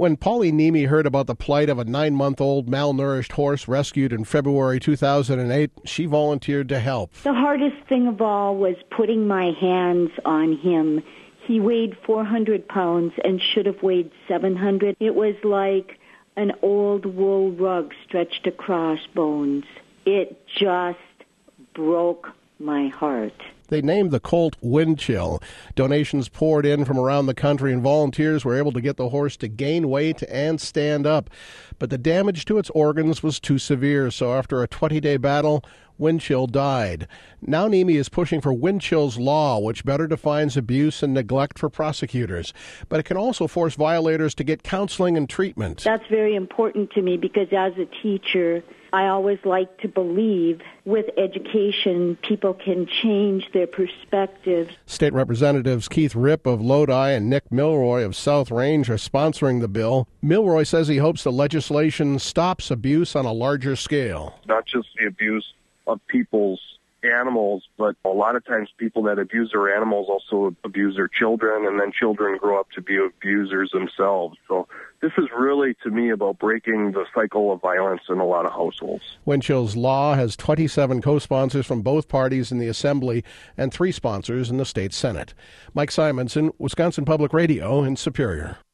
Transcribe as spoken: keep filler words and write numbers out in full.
When Pauline Niemi heard about the plight of a nine-month-old malnourished horse rescued in February two thousand eight, she volunteered to help. The hardest thing of all was putting my hands on him. He weighed four hundred pounds and should have weighed seven hundred. It was like an old wool rug stretched across bones. It just broke my heart. They named the colt Windchill. Donations poured in from around the country, and volunteers were able to get the horse to gain weight and stand up. But the damage to its organs was too severe, so after a twenty-day battle, Windchill died. Now Niemi is pushing for Windchill's Law, which better defines abuse and neglect for prosecutors. But it can also force violators to get counseling and treatment. That's very important to me because as a teacher, I always like to believe with education, people can change their perspectives. State Representatives Keith Ripp of Lodi and Nick Milroy of South Range are sponsoring the bill. Milroy says he hopes the legislation stops abuse on a larger scale. Not just the abuse of people's animals, but a lot of times people that abuse their animals also abuse their children, and then children grow up to be abusers themselves. So this is really, to me, about breaking the cycle of violence in a lot of households. Windchill's Law has twenty-seven co-sponsors from both parties in the Assembly and three sponsors in the state Senate. Mike Simonson, Wisconsin Public Radio in Superior.